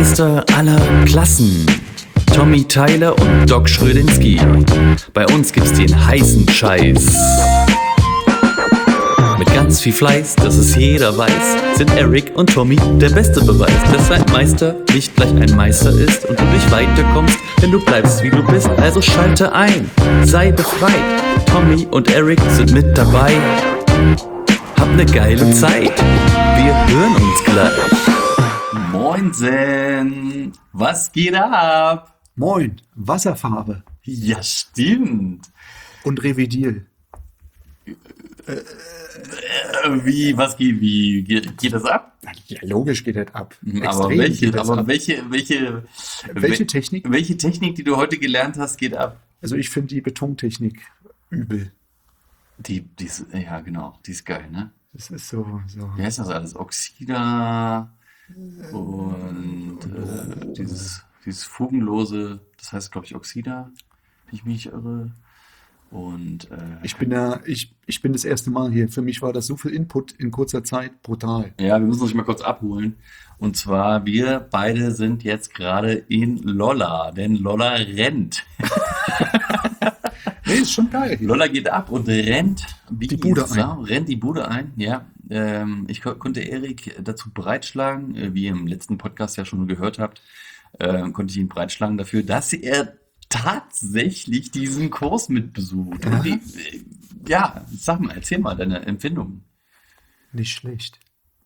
Meister aller Klassen. Tommy Tyler und Doc Schrödinski. Bei uns gibt's den heißen Scheiß. Mit ganz viel Fleiß, dass es jeder weiß, sind Eric und Tommy der beste Beweis, dass ein Meister nicht gleich ein Meister ist und du nicht weiterkommst, wenn du bleibst wie du bist. Also schalte ein, sei befreit. Tommy und Eric sind mit dabei. Hab ne geile Zeit. Wir hören uns gleich. Moinsen, was geht ab? Moin, Wasserfarbe Ja, stimmt. und Revidil. Wie geht das ab? Ja, logisch geht das ab. Aber Extrem geht das ab. welche Technik? Welche Technik, die du heute gelernt hast, geht ab? Also ich finde die Betontechnik übel. Die ist, ja genau, die ist geil, ne? Das ist so. Wie heißt das alles? Oxida und dieses fugenlose, das heißt glaube ich Oxida, wenn ich mich nicht irre. Und Ich bin das erste Mal hier. Für mich war das so viel Input in kurzer Zeit brutal. ja, wir müssen uns mal kurz abholen. Und zwar, wir beide sind jetzt gerade in Lolla, denn Lolla rennt. Nee, ist schon geil. Lolla geht ab und rennt wie Die Bude Sau, rennt die Bude ein, ja. Ich konnte Erik dazu breitschlagen, wie ihr im letzten Podcast ja schon gehört habt, konnte ich ihn breitschlagen dafür, dass er tatsächlich diesen Kurs mitbesucht. Und ja, sag mal, erzähl mal deine Empfindungen. Nicht schlecht.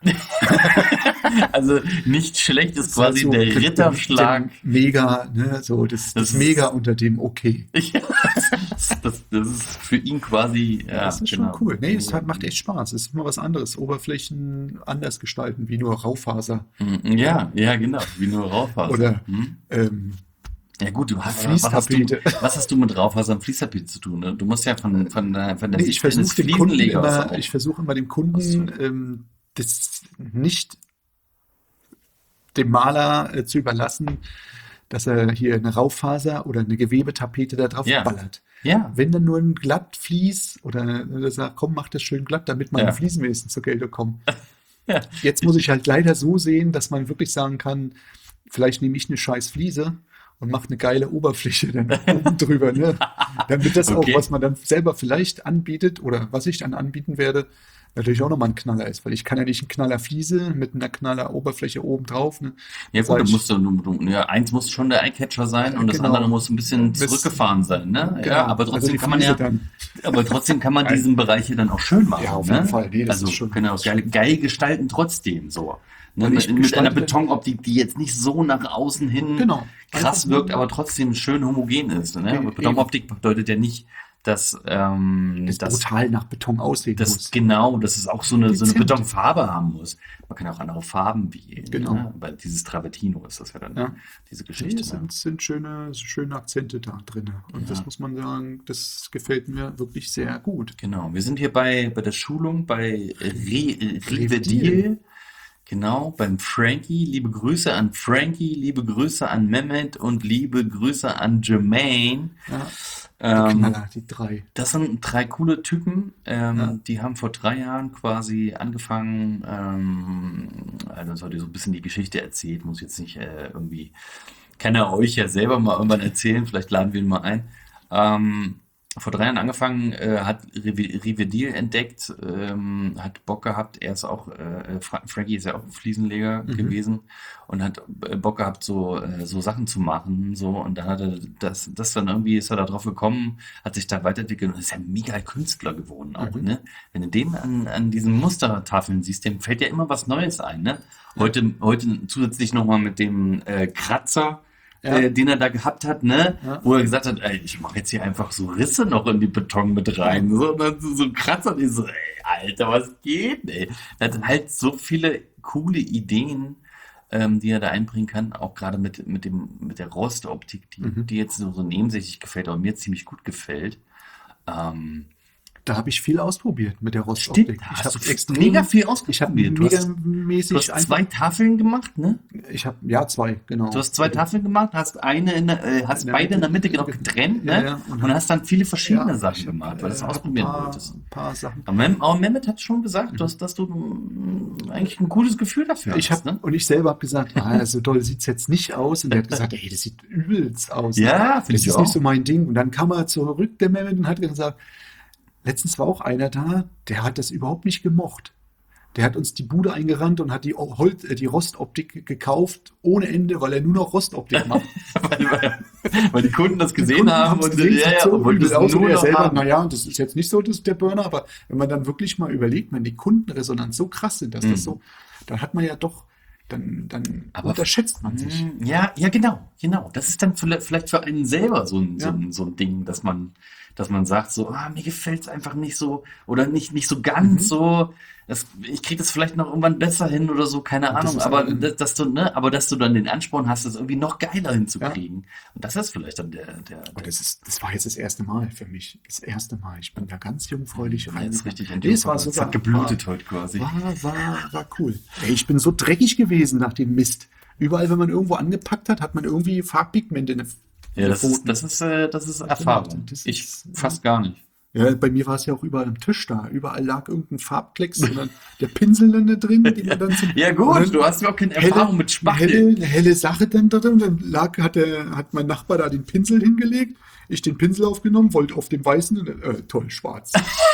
Also nicht schlecht ist quasi Also, der Ritterschlag. Mega, ne? So, das Das ist- Mega unter dem Okay. Ja, das ist für ihn quasi, ja, Das ist genau. schon cool. Nee, es macht echt Spaß. Es ist immer was anderes. Oberflächen anders gestalten, wie nur Raufaser. Ja, genau, wie nur Raufaser. Oder Hm? Ja gut, Fließtapete. was hast du mit Raufaser und Fließtapete zu tun? Ne? Du musst ja von der Nee, Sicht eines Fliesenlegers auch. Ich versuche immer dem Kunden das nicht dem Maler zu überlassen, dass er hier eine Raufaser oder eine Gewebetapete da drauf Ja. ballert. Ja, Wenn dann nur ein Glattvlies oder dass er sagt, komm, mach das schön glatt, damit meine Ja. Fliesenwesen zur Geltung kommen. Ja. Jetzt muss ich halt leider so sehen, dass man wirklich sagen kann, vielleicht nehme ich eine scheiß Fliese und mache eine geile Oberfläche dann oben drüber, ne? Damit das Okay. auch, was man dann selber vielleicht anbietet oder was ich dann anbieten werde, natürlich auch nochmal ein Knaller ist, weil ich kann ja nicht einen Knaller Fliese mit einer Knaller Oberfläche oben drauf, ne? ja Sag gut, ich, eins muss schon der Eyecatcher sein und das Genau. andere muss ein bisschen Bis- zurückgefahren sein, ne? Genau. Ja, aber Also trotzdem die kann man Fliese ja, dann. aber trotzdem kann man diesen Bereich hier dann auch schön machen, Ja, auf ne? jeden Fall. Nee, das Also ist schon- können auch geil gestalten trotzdem so. Ne? Und Mit ich einer gestalte- Betonoptik, die jetzt nicht so nach außen hin Genau. krass Einfach wirkt, aber trotzdem schön homogen ist. Ne? Eben. Aber Betonoptik bedeutet ja nicht, dass das brutal nach Beton aussehen muss. dass es auch so eine Dezent. Betonfarbe haben muss. Man kann auch andere Farben wählen. Genau. Ne? Weil dieses Travertino ist das ja dann, Ja. diese Nee, Geschichte. es Ne? sind schöne Akzente da drin. Und Ja. das muss man sagen, das gefällt mir wirklich sehr gut. Genau, wir sind hier bei der Schulung bei Rivedil. Rivedil. Genau, beim Frankie. Liebe Grüße an Frankie, liebe Grüße an Mehmet und liebe Grüße an Jermaine. Ja, Ähm, Knaller, die drei. Das sind drei coole Typen, Ja. die haben vor 3 Jahren quasi angefangen, also das heute so ein bisschen die Geschichte erzählt, muss jetzt nicht irgendwie, kann er euch ja selber mal irgendwann erzählen, vielleicht laden wir ihn mal ein. Vor 3 Jahren angefangen, hat Rivedil entdeckt, hat Bock gehabt, er ist auch, Frankie ist ja auch ein Fliesenleger gewesen und hat Bock gehabt, so Sachen zu machen, so, und dann hat er das dann irgendwie, ist er da drauf gekommen, hat sich da weiterentwickelt und ist ja mega Künstler geworden auch, ne? Wenn du den an diesen Mustertafeln siehst, dem fällt ja immer was Neues ein, ne? Heute zusätzlich nochmal mit dem Kratzer, Ja. den er da gehabt hat, ne? Ja. Wo er gesagt hat, ey, ich mache jetzt hier einfach so Risse noch in die Beton mit rein. So, und dann so ein Kratzer, und ich so, ey, Alter, was geht, ey? Er hat halt so viele coole Ideen, die er da einbringen kann, auch gerade mit der Rostoptik, die jetzt so nebensächlich gefällt, aber mir ziemlich gut gefällt. Da habe ich viel ausprobiert mit der Rostoptik. Stimmt, Ich hast habe du extrem mega viel Ich habe ausprobiert. Du megamäßig hast 2 Tafeln gemacht, ne? Ich habe, ja, 2, genau. Du hast 2 Tafeln gemacht, hast hast In der beide in der Mitte Mitte genau getrennt, Ja, ne? ja. Und hast dann viele verschiedene Ja, Sachen ich hab, gemacht, weil du es hab ausprobieren wolltest. ein paar Sachen. Aber Mehmet hat schon gesagt, dass du eigentlich ein gutes Gefühl dafür hast, ne? Und ich selber habe gesagt, so toll sieht es jetzt nicht aus. Und der hat gesagt, ey, das sieht übelst aus. Ja, finde Das ich ist auch. nicht so mein Ding. Und dann kam er zurück, der Mehmet, und hat gesagt, letztens war auch einer da, der hat das überhaupt nicht gemocht. Der hat uns die Bude eingerannt und hat die Rostoptik gekauft ohne Ende, weil er nur noch Rostoptik macht. weil die Kunden das Die gesehen Kunden haben haben's und gesehen, ja, sieht ja, so und wollten übel das aus. Und nur er noch selber, haben. naja, das ist jetzt nicht so der Burner, aber wenn man dann wirklich mal überlegt, wenn die Kundenresonanz so krass sind, dass das so, dann hat man ja doch, dann Aber- unterschätzt man sich. Ja, genau. Das ist dann vielleicht für einen selber so ein Ding, dass man sagt so, mir gefällt es einfach nicht so oder nicht so ganz so. Ich kriege das vielleicht noch irgendwann besser hin oder so, keine Und das Ahnung. ist Aber ein- dass du dann den Ansporn hast, das irgendwie noch geiler hinzukriegen. Und das ist vielleicht dann der Und das war jetzt das erste Mal für mich. Das erste Mal. Ich bin da ganz jungfräulich rein. jetzt richtig Nee, es war es sogar, hat geblutet heute quasi. war cool. Ey, ich bin so dreckig gewesen nach dem Mist. Überall, wenn man irgendwo angepackt hat, hat man irgendwie Farbpigmente Ja, das gefunden. ist Erfahrung. Das ist- Ich fast gar nicht. Ja, bei mir war es ja auch überall am Tisch da. Überall lag irgendein Farbklecks und dann der Pinsel dann da drin, den man dann zum Ja und gut, dann du hast ja auch keine Erfahrung mit Spachteln. eine helle Sache dann da drin. Dann hat mein Nachbar da den Pinsel hingelegt. Ich den Pinsel aufgenommen, wollte auf dem weißen, toll, schwarz.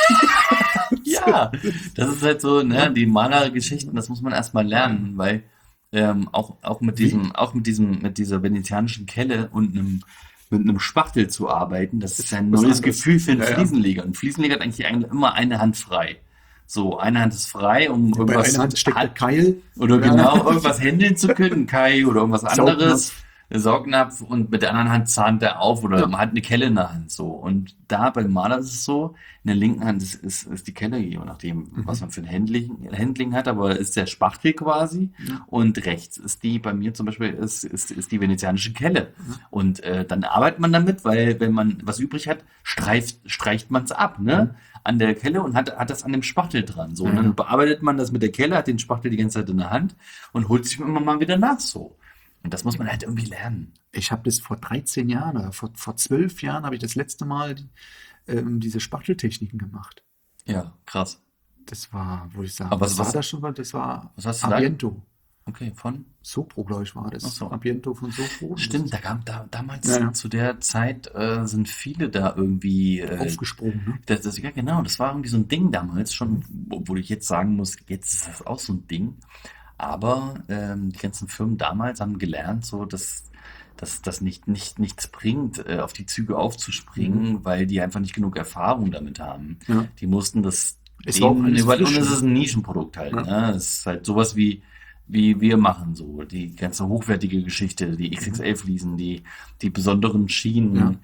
Ja, das ist halt so, ne, die Malergeschichten, das muss man erstmal lernen, weil auch mit dieser venezianischen Kelle und mit einem Spachtel zu arbeiten, das ist ein was neues anderes. Gefühl für einen Ja, ja. Fliesenleger. Ein Fliesenleger hat eigentlich immer eine Hand frei. So, eine Hand ist frei, um Bei irgendwas einer Hand steckt der Keil. oder Ja. genau irgendwas händeln zu können, Kai oder irgendwas Saugnapf. anderes, Saugnapf, und mit der anderen Hand zahnt er auf oder Ja. man hat eine Kelle in der Hand so. Und da beim Maler ist es so, in der linken Hand ist die Kelle, je nachdem, was man für ein Handling hat, aber ist der Spachtel quasi, und rechts ist bei mir zum Beispiel ist die venezianische Kelle. Und dann arbeitet man damit, weil wenn man was übrig hat, streicht man es ab, ne? An der Kelle und hat das an dem Spachtel dran. So. Und dann bearbeitet man das mit der Kelle, hat den Spachtel die ganze Zeit in der Hand und holt sich immer mal wieder nach so. Und das muss man halt irgendwie lernen. Ich habe das vor 13 Jahren oder vor 12 Jahren habe ich das letzte Mal diese Spachteltechniken gemacht. Ja, krass. Das war, wo ich sage, Aber was- war das schon mal? Das war was hast du da- Abiento. Okay, von? Sopro, glaube ich, war das. Ach so. Abiento von Sopro. Stimmt, damals Ja, ja. zu der Zeit sind viele da irgendwie Aufgesprungen, ne? ja genau, das war irgendwie so ein Ding damals schon, obwohl ich jetzt sagen muss, jetzt ist das auch so ein Ding. Aber die ganzen Firmen damals haben gelernt, so dass das nichts bringt, auf die Züge aufzuspringen, weil die einfach nicht genug Erfahrung damit haben. Ja. Die mussten das Es war auch alles und frisch, es ne? ist ein Nischenprodukt halt. Ja. Ne? Es ist halt sowas wie wir machen so, die ganze hochwertige Geschichte, die XXL-Fliesen, die besonderen Schienen, Ja.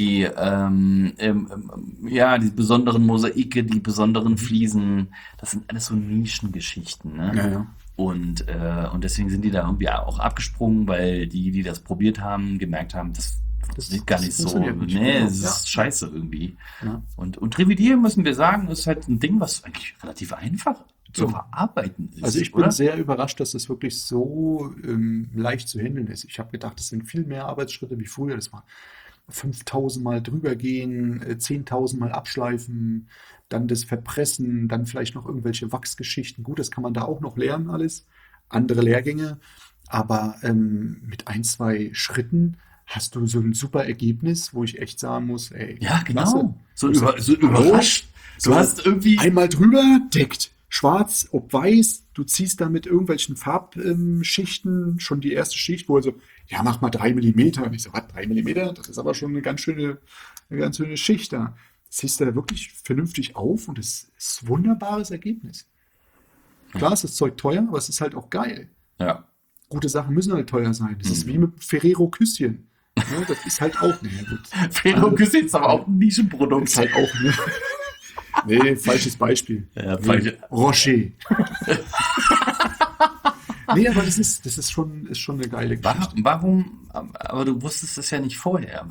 die besonderen Mosaike, die besonderen Fliesen, das sind alles so Nischengeschichten, ne? Ja, ja. Und deswegen sind die da irgendwie auch abgesprungen, weil die das probiert haben, gemerkt haben, das sieht gar nicht so, funktioniert nicht. nee, Genau. es Ja. ist scheiße irgendwie. Ja. Und revidieren, müssen wir sagen, ist halt ein Ding, was eigentlich relativ einfach zu Ja. verarbeiten ist. Also ich oder? bin sehr überrascht, dass das wirklich so leicht zu handeln ist. Ich habe gedacht, das sind viel mehr Arbeitsschritte wie früher. Das war 5000 Mal drüber gehen, 10.000 Mal abschleifen, dann das Verpressen, dann vielleicht noch irgendwelche Wachsgeschichten. Gut, das kann man da auch noch lernen alles. Andere Lehrgänge. Aber mit 1, 2 Schritten hast du so ein super Ergebnis, wo ich echt sagen muss, ey, Ja, klasse. genau. So So überrascht. So Du hast irgendwie. einmal drüber, deckt. Schwarz, ob weiß, du ziehst da mit irgendwelchen Farbschichten schon die erste Schicht, wo er so, ja, mach mal 3 Millimeter. Und ich so, was, 3 Millimeter? Das ist aber schon eine ganz schöne Schicht da. Das ziehst du da wirklich vernünftig auf und es ist ein wunderbares Ergebnis. Klar ist das Zeug teuer, aber es ist halt auch geil. Ja. Gute Sachen müssen halt teuer sein. Das ist wie mit Ferrero-Küsschen. Ja, das ist halt auch, ne, gut. Ferrero Küsschen ist aber auch ein Nischenprodukt. Ist halt auch, ne? Nee, falsches Beispiel. Ja, Nee, falsche- Rocher. Nee, aber das ist schon eine geile Geschichte. Warum aber du wusstest es ja nicht vorher.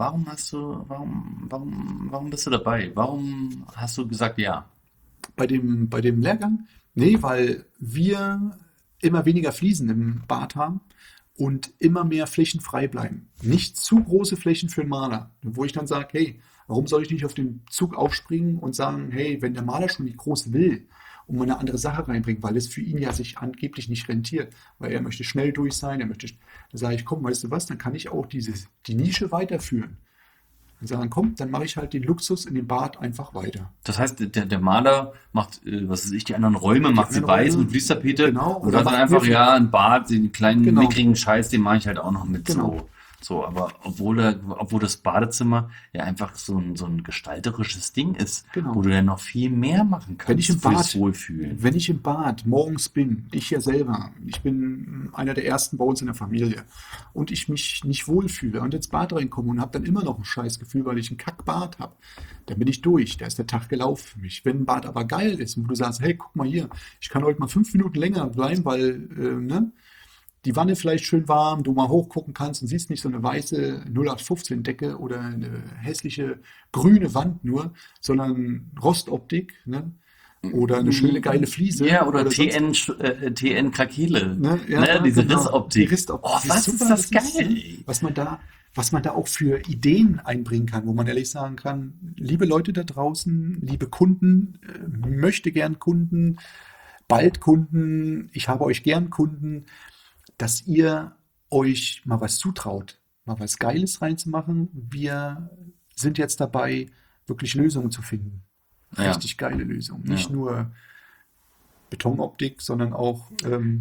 Warum bist du dabei? Warum hast du gesagt, ja? Bei dem Lehrgang? Nee, weil wir immer weniger Fliesen im Bad haben und immer mehr Flächen frei bleiben. Nicht zu große Flächen für einen Maler. Wo ich dann sage, hey, warum soll ich nicht auf den Zug aufspringen und sagen, hey, wenn der Maler schon nicht groß will und mal eine andere Sache reinbringen, weil es für ihn ja sich angeblich nicht rentiert, weil er möchte schnell durch sein, da sage ich, komm, weißt du was, dann kann ich auch die Nische weiterführen. Und sagen, komm, dann mache ich halt den Luxus in dem Bad einfach weiter. Das heißt, der Maler macht, was weiß ich, die anderen Räume, macht sie anderen weiß Räume, mit Fließtapete. genau. Und dann Oder einfach, macht mir- ja, ein Bad, den kleinen, Genau. mickrigen Scheiß, den mache ich halt auch noch mit Genau. so. Aber obwohl das Badezimmer ja einfach so ein gestalterisches Ding ist, Genau. wo du dann noch viel mehr machen kannst Wenn ich im fürs Bad, Wohlfühlen. wenn ich im Bad morgens bin, ich ja selber, ich bin einer der ersten bei uns in der Familie und ich mich nicht wohlfühle und ins Bad reinkomme und habe dann immer noch ein Scheißgefühl, weil ich ein Kackbad habe, dann bin ich durch, da ist der Tag gelaufen für mich. Wenn ein Bad aber geil ist und du sagst, hey, guck mal hier, ich kann heute mal 5 Minuten länger bleiben, weil ne, die Wanne vielleicht schön warm, du mal hochgucken kannst und siehst nicht so eine weiße 0815-Decke oder eine hässliche grüne Wand nur, sondern Rostoptik, ne? Oder eine schöne geile Fliese. Ja, oder sonst- TN Krakele. Ne? Ja, Ne? Diese genau. Rissoptik. Die Rissoptik. Oh, was ist das geil? Was man da auch für Ideen einbringen kann, wo man ehrlich sagen kann, liebe Leute da draußen, liebe Kunden, möchte gern Kunden, bald Kunden, ich habe euch gern Kunden, dass ihr euch mal was zutraut, mal was Geiles reinzumachen. Wir sind jetzt dabei, wirklich Lösungen zu finden. Ja. Richtig geile Lösungen. Nicht Ja. nur Betonoptik, sondern auch,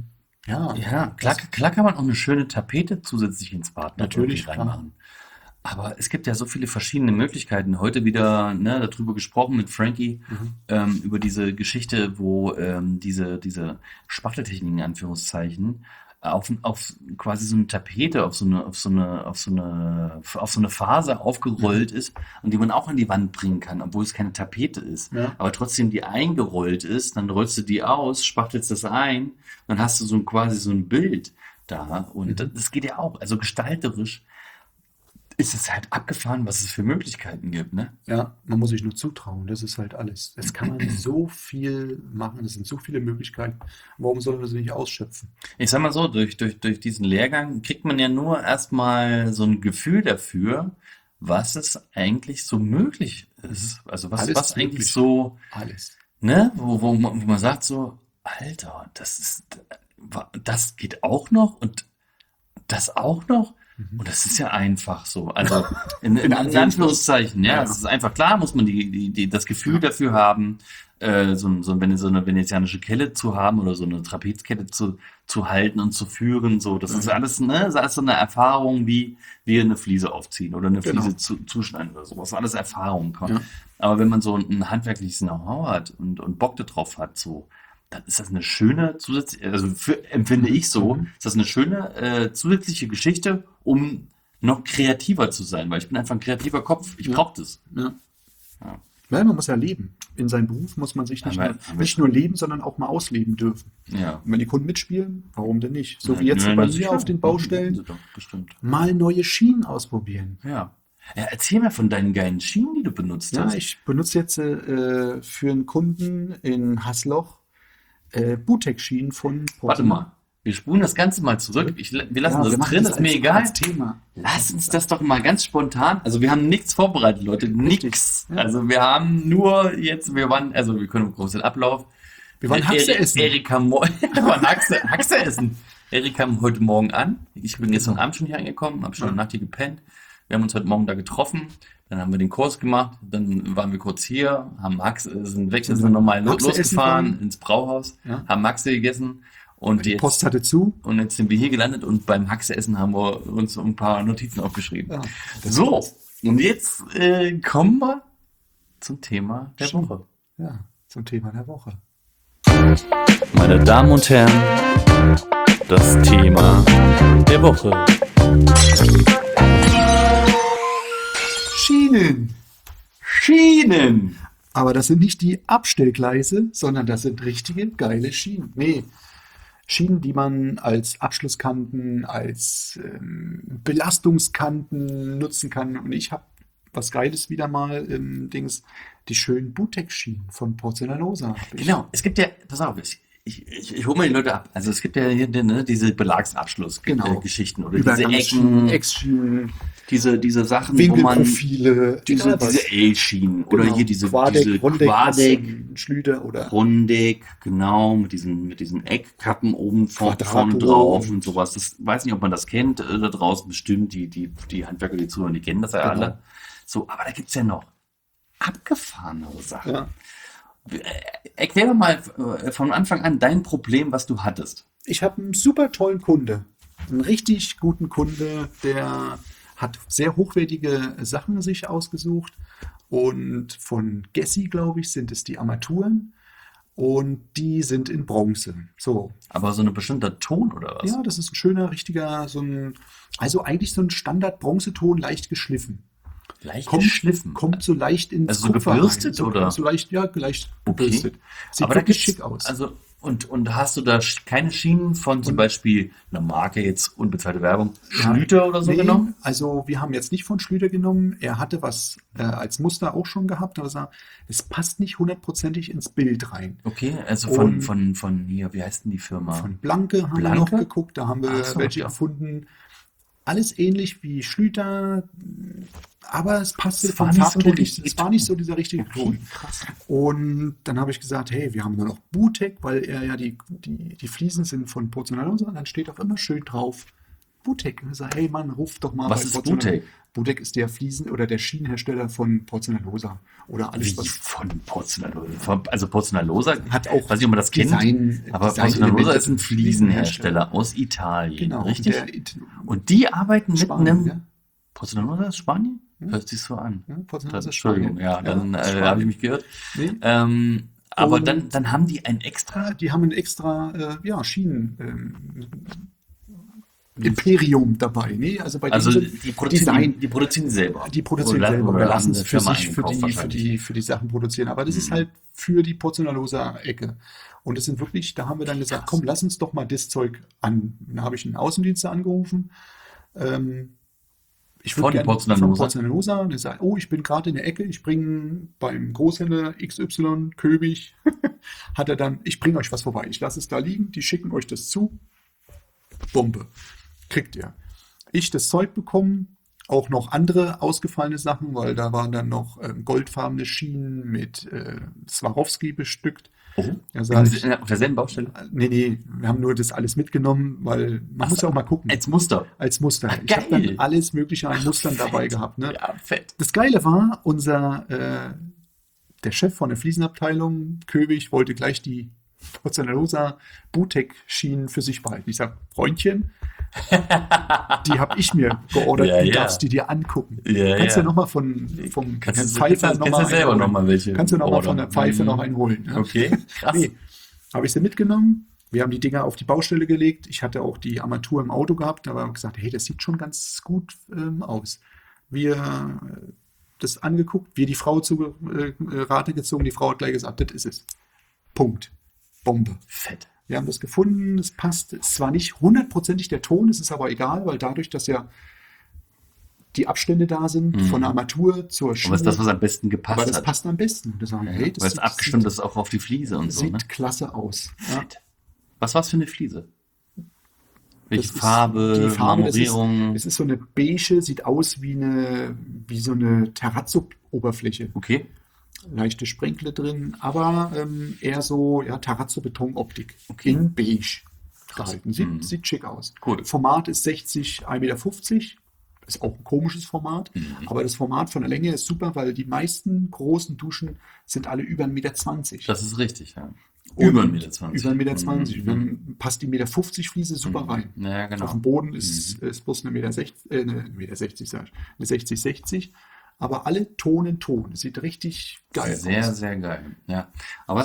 Ja, klar kann man auch eine schöne Tapete zusätzlich ins Bad Natürlich, irgendwie reinmachen. Aber es gibt ja so viele verschiedene Möglichkeiten. Heute wieder darüber gesprochen mit Frankie, über diese Geschichte, wo diese Spachteltechniken in Anführungszeichen auf quasi so eine Tapete, auf so eine Faser aufgerollt ist und die man auch an die Wand bringen kann, obwohl es keine Tapete ist. Ja. Aber trotzdem die eingerollt ist, dann rollst du die aus, spachtelst das ein, dann hast du quasi so ein Bild da und das geht ja auch. Also gestalterisch ist es halt abgefahren, was es für Möglichkeiten gibt, ne? Ja, man muss sich nur zutrauen, das ist halt alles. Es kann man so viel machen, es sind so viele Möglichkeiten. Warum sollen wir sie nicht ausschöpfen? Ich sag mal so, durch diesen Lehrgang kriegt man ja nur erstmal so ein Gefühl dafür, was es eigentlich so möglich ist. Also was Alles eigentlich möglich. so, Alles. ne, wo man sagt so, Alter, das geht auch noch und das auch noch. Und das ist ja einfach so. Also in Anführungszeichen, ja, es ist einfach klar, muss man das Gefühl dafür haben, so eine venezianische Kette zu haben oder so eine Trapezkette zu halten und zu führen. So, das ist alles, ne, das ist alles so eine Erfahrung, wie wir eine Fliese aufziehen oder eine Genau. Fliese zuschneiden oder sowas. Alles Erfahrung. Ja. Aber wenn man so ein handwerkliches Know-how hat und Bock darauf hat, so, dann ist das eine schöne zusätzliche, also empfinde ich so, ist das eine schöne zusätzliche Geschichte, um noch kreativer zu sein, weil ich bin einfach ein kreativer Kopf. Ich brauche das. Ja. Ja. Weil man muss ja leben. In seinem Beruf muss man sich nicht nur leben, sondern auch mal ausleben dürfen. Ja. Und wenn die Kunden mitspielen, warum denn nicht? So Ja, wie jetzt ja, bei na sicher. mir auf den Baustellen, Doch, bestimmt. mal neue Schienen ausprobieren. Ja. Ja, erzähl mal von deinen geilen Schienen, die du benutzt Ja, hast. ich benutze jetzt für einen Kunden in Hassloch Butex-Schienen von Warte Portland. mal. Wir spulen das Ganze mal zurück. Wir lassen Ja, das wir machen drin, das ist mir als- egal. als Thema. Lass uns das doch mal ganz spontan. Also wir haben nichts vorbereitet, Leute. Nix. Ja. Also wir haben nur jetzt, wir können kurz den Ablauf. Wir waren Haxe essen. Erika, wir waren Haxe essen. Erika kam heute Morgen an. Ich bin gestern Abend schon hier angekommen, habe schon eine Nacht hier gepennt. Wir haben uns heute Morgen da getroffen. Dann haben wir den Kurs gemacht. Dann waren wir kurz hier, haben sind nochmal Haxe essen losgefahren gegangen. ins Brauhaus, Ja. haben Haxe gegessen. Und Die Post hatte zu. jetzt sind wir hier gelandet und beim Haxe-Essen haben wir uns ein paar Notizen aufgeschrieben. Ja, So, und jetzt kommen wir zum Thema der Schön. Woche. Ja, zum Thema der Woche. Meine Damen und Herren, das Thema der Woche. Schienen. Schienen! Aber das sind nicht die Abstellgleise, sondern das sind richtige geile Schienen. Nee, Schienen, die man als Abschlusskanten, als Belastungskanten nutzen kann. Und ich habe was Geiles wieder mal im Dings, die schönen Butex-Schienen von Porzelanosa. Genau, es gibt ja, pass auf, ich hole mal die Leute ab. Also es gibt ja hier diese Genau. Belagsabschluss-Geschichten oder diese Übergangsschienen, Ecken, Ex-Schienen, diese Sachen, wo man Winkelprofile, diese egal was. L-Schienen oder Genau. hier diese Quadeck, Rundeck, Quadeck, Schlüter oder Rundeck, genau, mit diesen Eckkappen oben vorne Quadrato drauf und sowas. Das weiß nicht, ob man das kennt, da draußen bestimmt, die Handwerker, die zuhören, die kennen das ja Genau. alle. So, aber da gibt's ja noch abgefahrenere Sachen. ja. Erklär doch mal von Anfang an dein Problem, was du hattest. Ich habe einen super tollen Kunde, einen richtig guten Kunde, der hat sehr hochwertige Sachen sich ausgesucht und von Gessi, glaube ich, sind es die Armaturen und die sind in Bronze. So, Aber so ein bestimmter Ton oder was? ja, das ist ein schöner, richtiger, also eigentlich so ein Standard-Bronzeton, leicht geschliffen. Leicht Kommt, geschliffen. kommt so leicht ins Also so Kupfer gebürstet, rein. So, oder? so leicht, ja, leicht Okay. gebürstet. Sieht Aber da wirklich gibt's schick aus. also und hast du da keine Schienen von zum Beispiel einer Marke jetzt unbezahlte Werbung, Schlüter oder so Nee, genommen? also wir haben jetzt nicht von Schlüter genommen. Er hatte was als Muster auch schon gehabt, aber es passt nicht hundertprozentig ins Bild rein. Okay, also Und- von hier, wie heißt denn die Firma? Von Blanke haben wir noch Blanke? geguckt, da haben wir Ach so, welche ja. gefunden. Alles ähnlich wie Schlüter, aber es passte Es war vom nicht so der Farbton nicht. richtige Es war Ton. nicht so dieser richtige Ton. krass. Und dann habe ich gesagt, hey, wir haben nur noch Butek, weil er ja die Fliesen sind von Porzelanosa und dann steht auch immer schön drauf Butek. Und ich sage, hey Mann, ruf doch mal Was bei ist Porzellan- Butek? Butek ist der Fliesen- oder der Schienenhersteller von Porzelanosa oder alles, Wie was von Porzelanosa? Also Porzelanosa hat auch weiß nicht, ob man das kennt, Design- aber Designelemente Porzelanosa ist ein für Fliesenhersteller aus Italien, genau. richtig? Und Und die arbeiten mit Spanien, einem ja? Porzelanosa ist Spanien? Hört sich so an. Ja, Porzelanosa ist Entschuldigung, Spanien. ja, dann Spanien. habe ich mich gehört. Nee. Aber Und- dann haben die ein extra. Die haben ein extra Schienen Imperium dabei. Nee, also bei Also denen sind die produzieren Design. die produzieren selber. Die produzieren Oder- selber oder oder lassen haben es eine für Firma sich, eingekauft wahrscheinlich. für die Sachen produzieren. Aber das ist halt für die Porzellanloser-Ecke. Und das sind wirklich, da haben wir dann gesagt, komm, lass uns doch mal das Zeug an. Dann habe ich einen Außendienstler angerufen. Ich Von würde gerne Porzellanloser? von Porzellanloser. Und er sagt, oh, ich bin gerade in der Ecke, ich bringe beim Großhändler XY, Köbig, hat er dann, ich bringe euch was vorbei. Ich lasse es da liegen, die schicken euch das zu. Bombe. Kriegt ihr. Ich das Zeug bekommen, auch noch andere ausgefallene Sachen, weil da waren dann noch goldfarbene Schienen mit Swarovski bestückt. Oh, Ja, sag ich, auf derselben Baustelle? nee, wir haben nur das alles mitgenommen, weil man muss ja auch mal gucken. Als Muster. Als Muster. Ach, Ich habe dann geil. alles Mögliche an Mustern dabei gehabt. Ne? Ja, fett. Das Geile war, der Chef von der Fliesenabteilung, Köbig, wollte gleich die Porzelanosa Butek-Schienen für sich behalten. Ich sage, Freundchen, die habe ich mir geordert, Ja, du ja. darfst die dir angucken. Ja, Kannst ja. ja nochmal vom Kannst Herrn du- Pfeiffer kannst du noch mal selber einholen. noch mal welche Kannst du nochmal von ordern. der Pfeife Mhm. noch einholen. Ja? Okay, krass. Nee, habe ich sie mitgenommen. Wir haben die Dinger auf die Baustelle gelegt. Ich hatte auch die Armatur im Auto gehabt. Da haben wir gesagt, hey, das sieht schon ganz gut aus. Wir das angeguckt, wir die Frau zu Rate gezogen. Die Frau hat gleich gesagt, das ist es. Punkt. Bombe. Fett. Wir haben das gefunden, es passt. Es war nicht hundertprozentig der Ton, es ist aber egal, weil dadurch, dass ja die Abstände da sind, von der Armatur zur Aber Schiene, ist das, was am besten gepasst aber das hat? passt am besten. Da sagen wir, hey, das Weil es abgestimmt ist auch auf die Fliese und so, sieht ne? klasse aus. Ja. Fett. Was war's für eine Fliese? Welche Das ist Farbe, die Farbe, Marmorierung? es ist so eine beige, sieht aus wie so eine Terrazzo-Oberfläche. Okay. Leichte Sprenkle drin, aber eher so Terrazzo-Betonoptik. Okay. In beige gehalten. Sieht schick aus. Cool. Format ist 60, 1,50 Meter. Ist auch ein komisches Format, aber das Format von der Länge ist super, weil die meisten großen Duschen sind alle über 1,20 Meter. Das ist richtig, ja. Und Über 1,20 Meter. Über 1,20 Meter. Und dann passt die 1,50 Meter Fliese super rein. Ja, genau. Auf dem Boden ist bloß eine 1,60 sag ich, eine 60. Aber alle Ton in Ton. Das sieht richtig geil Sehr, aus. sehr geil. Ja. Aber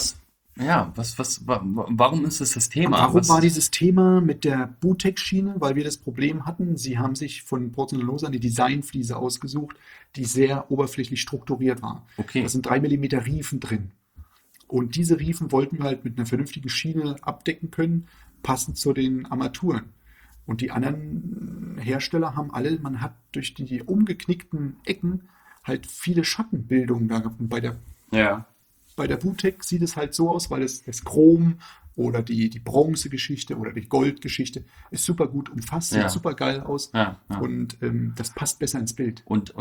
warum ist das Thema? Warum war dieses Thema mit der Butex-Schiene? Weil wir das Problem hatten, sie haben sich von Porzellanlosa eine Designfliese ausgesucht, die sehr oberflächlich strukturiert war. Okay. Da sind 3 mm Riefen drin. Und diese Riefen wollten wir halt mit einer vernünftigen Schiene abdecken können, passend zu den Armaturen. Und die anderen Hersteller haben alle, man hat durch die umgeknickten Ecken halt viele Schattenbildungen da gehabt. Und Ja. bei der Butec sieht es halt so aus, weil das Chrom oder die Bronzegeschichte oder die Goldgeschichte ist super gut umfasst, sieht Ja. super geil aus Ja. und das passt besser ins Bild. Und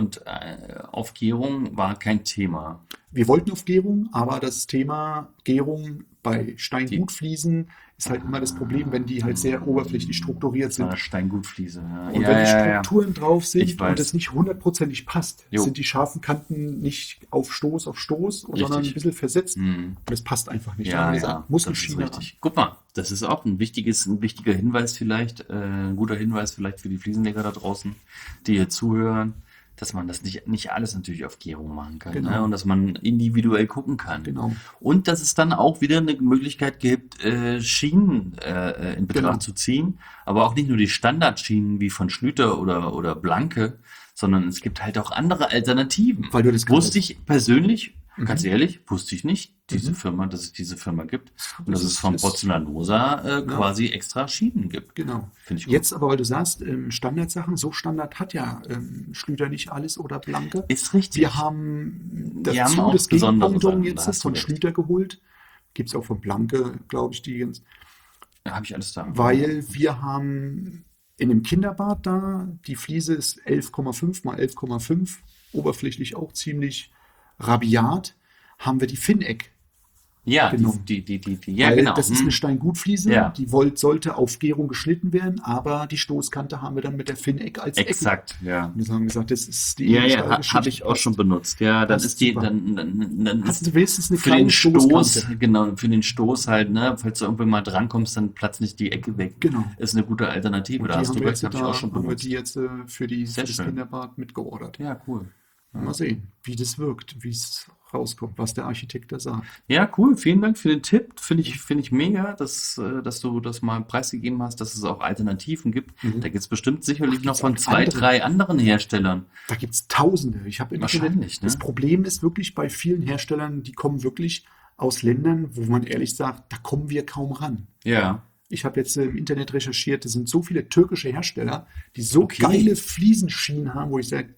Aufgärung war kein Thema. Wir wollten auf Gärung, aber das Thema Gärung bei Steingutfliesen ist halt immer das Problem, wenn die halt sehr oberflächlich strukturiert Das war eine sind. Steingutfliese. Ja. Und Ja, wenn die ja, ja. Strukturen drauf Ich sind weiß. und es nicht hundertprozentig passt, Jo. sind die scharfen Kanten nicht auf Stoß, sondern ein Richtig. bisschen versetzt. Hm. Und es passt einfach nicht. Da Ja, haben wir ja, gesagt, muss eine das ist Schiene ran. richtig. Guck mal, das ist auch ein wichtiger Hinweis vielleicht, ein guter Hinweis vielleicht für die Fliesenleger da draußen, die hier zuhören, dass man das nicht alles natürlich auf Gärung machen kann, Genau. ne? Und dass man individuell gucken kann. Genau. Und dass es dann auch wieder eine Möglichkeit gibt, Schienen in Betracht Genau. zu ziehen, aber auch nicht nur die Standardschienen wie von Schlüter oder Blanke, sondern es gibt halt auch andere Alternativen. Weil du das gerade- Wusste ich persönlich, ganz ehrlich, wusste ich nicht, dass es diese Firma gibt und dass es von ist- Porzelanosa quasi extra Schienen gibt. Genau. Finde ich gut. Jetzt aber, weil du sagst, Standardsachen, so Standard hat ja Schlüter nicht alles oder Blanke. Ist richtig. Wir haben Die haben dazu auch das besondere Gegenpendant Sachen, da jetzt hast du von recht. Schlüter geholt. Gibt es auch von Blanke, glaube ich, die ganz. Da habe ich alles da. Weil wir haben in dem Kinderbad da, die Fliese ist 11,5 mal 11,5, oberflächlich auch ziemlich rabiat, haben wir die Finneck. Ja, genommen. ja, Weil genau. das ist Hm. eine Steingutfliese, Ja. die sollte auf Gärung geschnitten werden, aber die Stoßkante haben wir dann mit der Finneck als Ecke. Exakt, ja. Und wir haben gesagt, das ist die Ja, Edelstahlgeschichte. habe ich auch schon benutzt. Ja, dann Das ist ist die, super. dann Hast ist du wenigstens eine für den kleine Stoß, Stoßkante. genau, für den Stoß halt, ne, falls du irgendwann mal drankommst, dann platzt nicht die Ecke weg. Genau. Ist eine gute Alternative. Und Da die hast haben du wir recht, jetzt habe ich auch schon haben wir benutzt. die jetzt für Sehr das schön. Kinderbad mitgeordert. Ja, cool. Mal sehen, wie das wirkt, wie es rauskommt, was der Architekt da sagt. Ja, cool. Vielen Dank für den Tipp. Finde ich mega, dass du das mal preisgegeben hast, dass es auch Alternativen gibt. Da gibt es bestimmt sicherlich noch gibt's von auch 2, andere. 3 anderen Herstellern. Da gibt es Tausende. Ich habe im Wahrscheinlich, Internet, das ne? Problem ist wirklich bei vielen Herstellern, die kommen wirklich aus Ländern, wo man ehrlich sagt, da kommen wir kaum ran. Ja. Ich habe jetzt im Internet recherchiert, es sind so viele türkische Hersteller, die so Okay. geile Fliesenschienen haben, wo ich sage,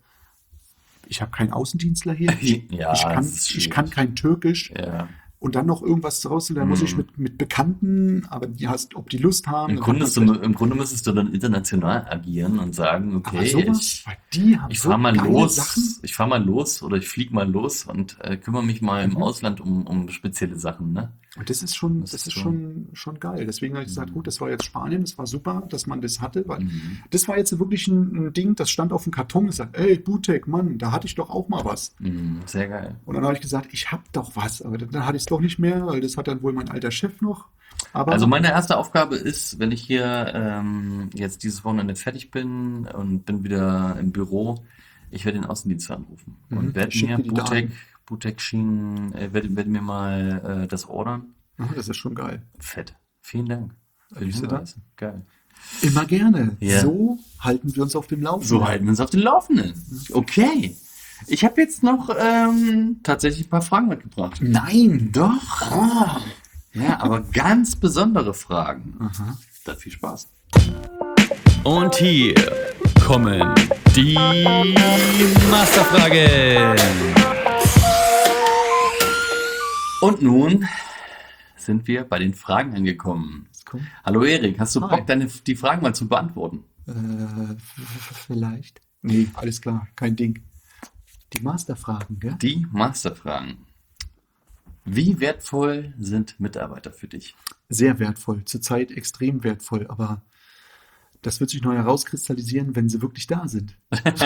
ich habe keinen Außendienstler hier, Ja, das ist ich schwierig. kann kein Türkisch Ja. und dann noch irgendwas raus, dann muss ich mit Bekannten, aber ob die Lust haben. Im dann Grunde, hat man vielleicht- Im Grunde müsstest du dann international agieren und sagen, aber okay, sowas, weil die haben ich so fahre mal geile los, Sachen. ich fahre mal los oder ich fliege mal los und kümmere mich mal im Ausland um spezielle Sachen, ne? Und das ist schon, Das das ist ist schon geil. Deswegen habe ich gesagt, gut, das war jetzt Spanien, das war super, dass man das hatte, weil das war jetzt wirklich ein Ding, das stand auf dem Karton und gesagt, ey, Butec, Mann, da hatte ich doch auch mal was. Sehr geil. Und dann habe ich gesagt, ich habe doch was, aber dann hatte ich es doch nicht mehr, weil das hat dann wohl mein alter Chef noch. Aber Also meine erste Aufgabe ist, wenn ich hier jetzt dieses Wochenende fertig bin und bin wieder im Büro, ich werde den Außendienst anrufen und werde Schick mir mir die Daten. Butec-Schienen, werde mir mal das ordern. das ist schon geil. Fett. Vielen Dank für den Siehst du Hinweis. Geil. Immer gerne. Ja. So halten wir uns auf dem Laufenden. So halten wir uns auf den Laufenden. Okay. Ich habe jetzt noch tatsächlich ein paar Fragen mitgebracht. Nein, Doch. Ja, aber ganz besondere Fragen. Dann viel Spaß. Und hier kommen die Masterfragen. Und nun sind wir bei den Fragen angekommen. kommt. Hallo Erik, hast du Hi. Bock, die Fragen mal zu beantworten? Vielleicht. Nee, alles klar, kein Ding. Die Masterfragen, gell? Die Masterfragen. Wie wertvoll sind Mitarbeiter für dich? Sehr wertvoll, zurzeit extrem wertvoll, aber das wird sich noch herauskristallisieren, wenn sie wirklich da sind.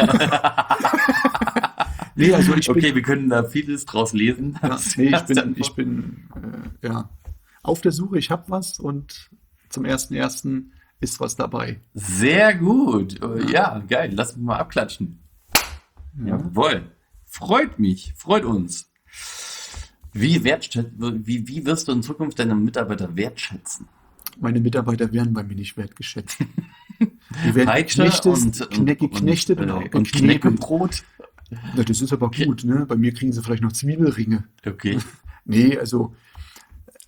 Nee, also ich Okay, bin, wir können da vieles draus lesen. ja, nee, ich bin ja, auf der Suche, ich habe was und zum 1.1. ist was dabei. Sehr gut. Ja, geil. Lass mich mal abklatschen. Jawohl. Freut mich. Freut uns. Wie wirst du in Zukunft deine Mitarbeiter wertschätzen? Meine Mitarbeiter werden bei mir nicht wertgeschätzt. Die werden Peitsche geknechtet und und Knäckebrot? Na, das ist aber gut, ne? Bei mir kriegen sie vielleicht noch Zwiebelringe. Okay. Nee, also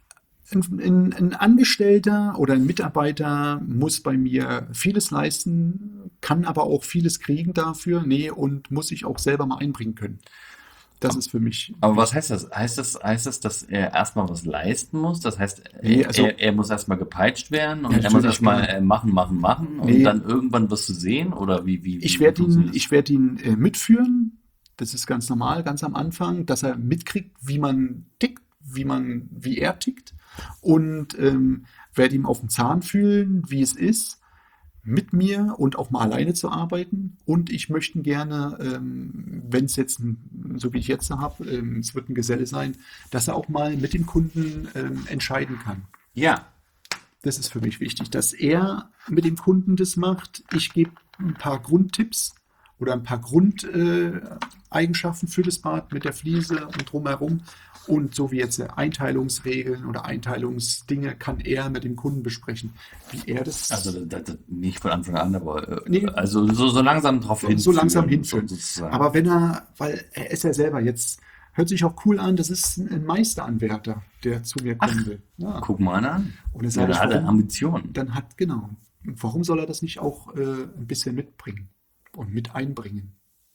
ein Angestellter oder ein Mitarbeiter muss bei mir vieles leisten, kann aber auch vieles kriegen dafür, nee, und muss sich auch selber mal einbringen können. Das ist für mich Aber was wichtig. heißt das, dass er erstmal was leisten muss? Das heißt, Nee, also, er muss erstmal gepeitscht werden ja, und er muss natürlich, erstmal klar. machen und Nee, dann irgendwann wirst du sehen? Oder ich wie werde ihn, funktioniert das? ich werde ihn mitführen. Das ist ganz normal, ganz am Anfang, dass er mitkriegt, wie man tickt, wie er tickt und werde ihm auf den Zahn fühlen, wie es ist, mit mir und auch mal alleine zu arbeiten. Und ich möchte ihn gerne, wenn es jetzt, so wie ich jetzt habe, es wird ein Geselle sein, dass er auch mal mit dem Kunden entscheiden kann. Ja, Das ist für mich wichtig, dass er mit dem Kunden das macht. Ich gebe ein paar Grundtipps oder ein paar Grundeigenschaften für das Bad mit der Fliese und drumherum. Und so wie jetzt Einteilungsregeln oder Einteilungsdinge kann er mit dem Kunden besprechen, wie er also das nicht von Anfang an, aber nee, also so langsam drauf so langsam hinführen, hinführen. sozusagen. Aber weil er ist ja selber jetzt, hört sich auch cool an, das ist ein Meisteranwärter, der zu mir kommen will. Ja. Guck mal an. Und dann Ja, sage da ich, hat er warum? Ambitionen. Genau. Warum soll er das nicht auch ein bisschen mitbringen und mit einbringen?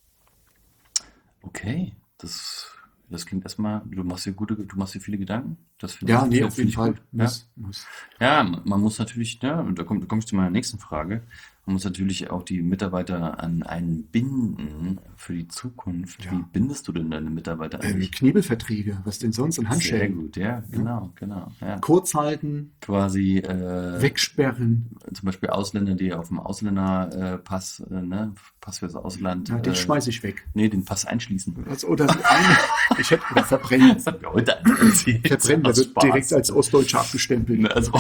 Okay, das klingt erstmal, du machst dir viele Gedanken. Ja, nee, auf Finde jeden ich gut. Fall. Ja. Muss. Ja, man muss natürlich, ne, und da komme ich zu meiner nächsten Frage. Man muss natürlich auch die Mitarbeiter an einen binden für die Zukunft. Wie Ja. bindest du denn deine Mitarbeiter an dich? Knebelverträge, was denn sonst? Und Sehr Handschellen. gut, ja, Ja. genau, ja. Kurz halten, Quasi wegsperren. zum Beispiel Ausländer, die auf dem Ausländerpass, ne, Pass fürs Ausland, Ja, den schmeiße ich weg. nee, den Pass einschließen. Also, oder oder verbrennen. Das hat mir heute einer erzählt, Verbrennen, der aus wird direkt Spaß. als Ostdeutscher abgestempelt. Ne, also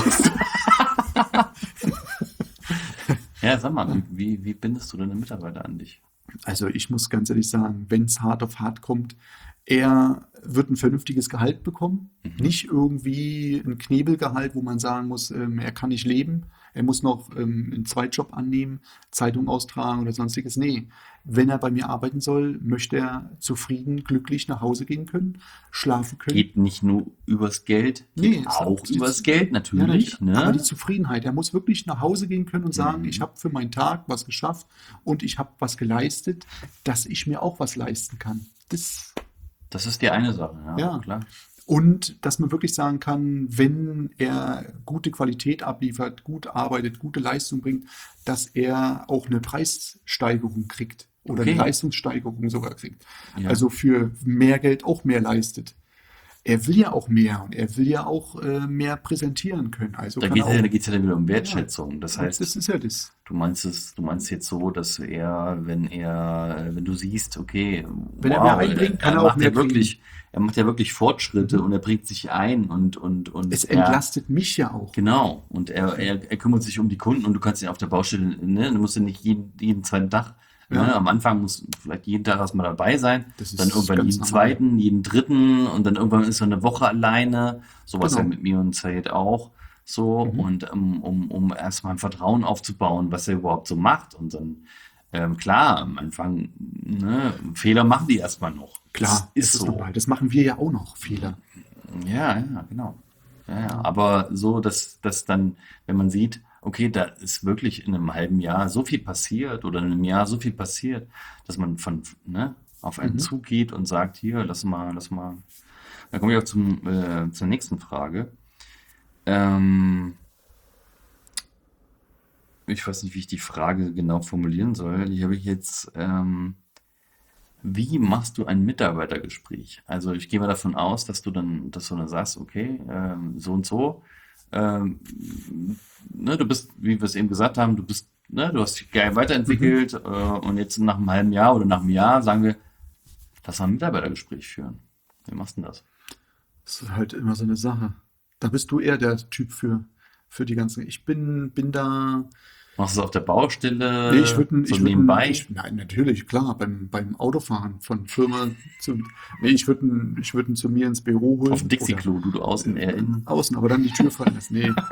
ja, sag mal, wie bindest du deine Mitarbeiter an dich? Also ich muss ganz ehrlich sagen, wenn es hart auf hart kommt, er wird ein vernünftiges Gehalt bekommen, Mhm. nicht irgendwie ein Knebelgehalt, wo man sagen muss, er kann nicht leben, er muss noch einen Zweitjob annehmen, Zeitung austragen oder sonstiges. Nee, wenn er bei mir arbeiten soll, möchte er zufrieden, glücklich nach Hause gehen können, schlafen können. Geht nicht nur übers Geld, Nee, geht es auch hat übers Geld ja, natürlich, aber die ne? Zufriedenheit, er muss wirklich nach Hause gehen können und sagen, ich Mhm. habe für meinen Tag was geschafft und ich habe was geleistet, dass ich mir auch was leisten kann. Das ist die eine Sache, ja, Ja. klar. Und dass man wirklich sagen kann, wenn er gute Qualität abliefert, gut arbeitet, gute Leistung bringt, dass er auch eine Preissteigerung kriegt oder eine Okay, Leistungssteigerung sogar kriegt. ja. Also für mehr Geld auch mehr leistet. Er will ja auch mehr und er will ja auch mehr präsentieren können. Also kann er auch, Da geht's ja dann wieder um ja, Wertschätzung. Das das heißt, ist ja das. du meinst jetzt so, dass wenn du siehst, okay, Wenn er mehr wow, einbringt, kann er auch mehr kriegen. er macht ja wirklich Fortschritte und er bringt sich ein Es und entlastet mich ja auch. genau, und er kümmert sich um die Kunden und du kannst ihn auf der Baustelle, ne, du musst ja nicht jeden zweiten Tag, ne, Ja, am Anfang muss vielleicht jeden Tag erstmal dabei sein, das dann ist irgendwann ganz jeden normal. zweiten, jeden dritten und dann irgendwann ist er eine Woche alleine, sowas ja Genau. mit mir und Said auch so Mhm. und um erstmal ein Vertrauen aufzubauen, was er überhaupt so macht und dann klar, am Anfang, ne, Fehler machen die erstmal noch. Das Klar, ist das ist so. normal. Das machen wir ja auch noch, Fehler. Ja, genau. Ja. Aber so, dass dann, wenn man sieht, okay, da ist wirklich in einem halben Jahr so viel passiert oder in einem Jahr so viel passiert, dass man ne, auf einen Mhm. zugeht und sagt, hier, lass mal. Dann komme ich auch zur nächsten Frage. Ähm, Ich weiß nicht, wie ich die Frage genau formulieren soll. Die habe ich jetzt, wie machst du ein Mitarbeitergespräch? Also ich gehe mal davon aus, dass du dann sagst, okay, so und so. Ähm, ne, du bist, wie wir es eben gesagt haben, du hast dich geil Mhm. weiterentwickelt und jetzt nach einem halben Jahr oder nach einem Jahr sagen wir, lass mal ein Mitarbeitergespräch führen. Wie machst du denn das? Das ist halt immer so eine Sache. Da bist du eher der Typ für die ganzen. Ich bin da. Machst du es auf der Nee, ich Baustelle, würde, so nebenbei, nein, natürlich, klar, beim Autofahren von Firma zu, nee, ich würd zu mir ins Büro auf dem holen oder Dixie-Klo, du außen, er innen? außen, aber dann die Tür fallen lassen. Nee,